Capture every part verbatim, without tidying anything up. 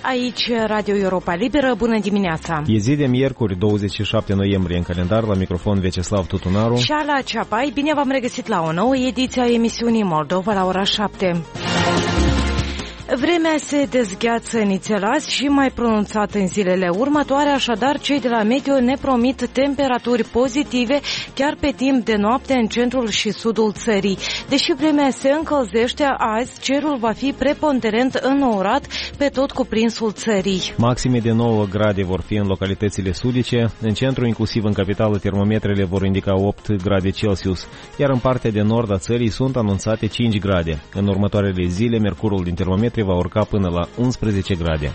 Aici Radio Europa Liberă, bună dimineața! E zi de miercuri, douăzeci și șapte noiembrie în calendar, la microfon Veceslav Tutunaru și Ala Ceapai. Bine v-am regăsit la o nouă ediție a emisiunii Moldova la ora șapte. Vremea se dezgheață nițelas și mai pronunțat în zilele următoare, așadar cei de la Meteo ne promit temperaturi pozitive chiar pe timp de noapte în centrul și sudul țării. Deși vremea se încălzește azi, cerul va fi preponderent înourat pe tot cuprinsul țării. Maxime de nouă grade vor fi în localitățile sudice, în centru, inclusiv în capitală, termometrele vor indica opt grade Celsius, iar în partea de nord a țării sunt anunțate cinci grade. În următoarele zile, mercurul din termometri va urca până la unsprezece grade.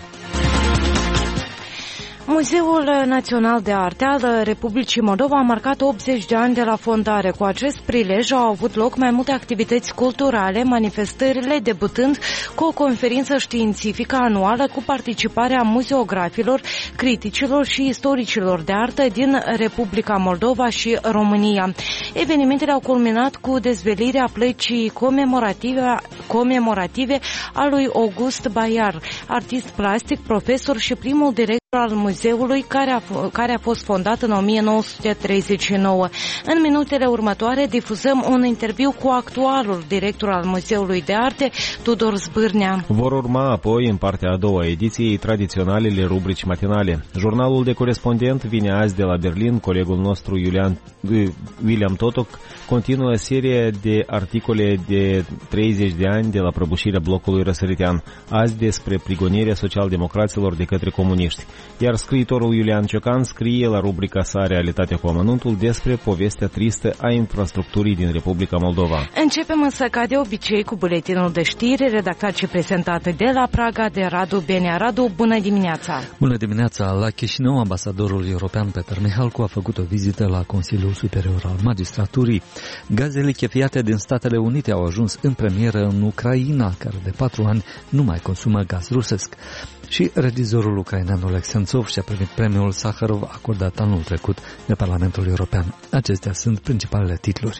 Muzeul Național de Arte al Republicii Moldova a marcat optzeci de ani de la fondare. Cu acest prilej au avut loc mai multe activități culturale, manifestările debutând cu o conferință științifică anuală cu participarea muzeografilor, criticilor și istoricilor de artă din Republica Moldova și România. Evenimentele au culminat cu dezvelirea plăcii comemorative, comemorative a lui August Baiar, artist plastic, profesor și primul director al muzeului, care a, care a fost fondat în o mie nouă sute treizeci și nouă. În minutele următoare difuzăm un interviu cu actualul director al Muzeului de Arte, Tudor Zbârnea. Vor urma apoi, în partea a doua a ediției, tradiționalele rubrici matinale. Jurnalul de corespondent vine azi de la Berlin. Colegul nostru Iulian, William Totoc continuă seria de articole de treizeci de ani de la prăbușirea blocului răsăritean, azi despre prigonirea socialdemocraților de către comuniști. Iar scriitorul Iulian Ciocan scrie la rubrica sa Realitatea cu amănuntul despre povestea tristă a infrastructurii din Republica Moldova. Începem însă ca de obicei cu buletinul de știri redactat și prezentat de la Praga de Radu Benea. Radu, bună dimineața! Bună dimineața! La Chișinău, ambasadorul european Peter Mihalcu a făcut o vizită la Consiliul Superior al Magistraturii. Gazele lichefiate din Statele Unite au ajuns în premieră în Ucraina, care de patru ani nu mai consumă gaz rusesc. Și regizorul ucrainean Oleg Sentsov și-a primit premiul Sakharov acordat anul trecut de Parlamentul European. Acestea sunt principalele titluri.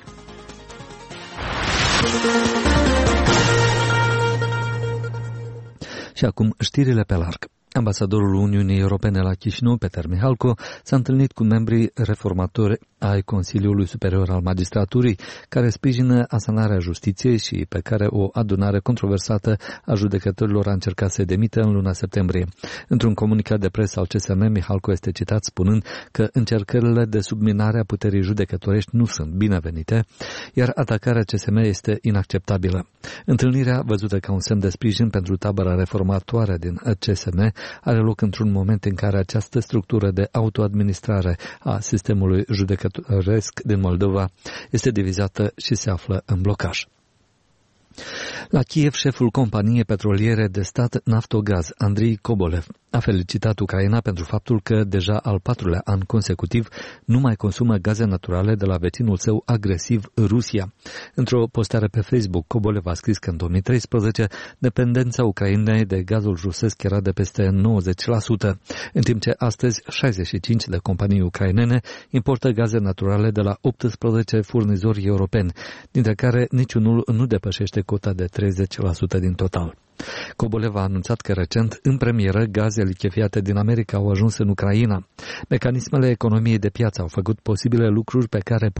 Și acum știrile pe larg. Ambasadorul Uniunii Europene la Chișinău, Peter Mihalcu, s-a întâlnit cu membrii reformatori ai Consiliului Superior al Magistraturii, care sprijină asanarea justiției și pe care o adunare controversată a judecătorilor a încercat să demită în luna septembrie. Într-un comunicat de presă al C S M, Mihalcu este citat spunând că încercările de subminare a puterii judecătorești nu sunt binevenite, iar atacarea C S M este inacceptabilă. Întâlnirea, văzută ca un semn de sprijin pentru tabăra reformatoare din C S M, are loc într-un moment în care această structură de autoadministrare a sistemului judecătoresc din Moldova este divizată și se află în blocaj. La Kiev, șeful companiei petroliere de stat Naftogaz, Andrei Kobolev, a felicitat Ucraina pentru faptul că deja al patrulea an consecutiv nu mai consumă gaze naturale de la vecinul său agresiv, Rusia. Într-o postare pe Facebook, Kobolev a scris că în două mii treisprezece dependența Ucrainei de gazul rusesc era de peste nouăzeci la sută, în timp ce astăzi șaizeci și cinci de companii ucrainene importă gaze naturale de la optsprezece furnizori europeni, dintre care niciunul nu depășește cota de treizeci la sută din total. Kobolev a anunțat că recent, în premieră, gaze lichefiate din America au ajuns în Ucraina. Mecanismele economiei de piață au făcut posibile lucruri pe care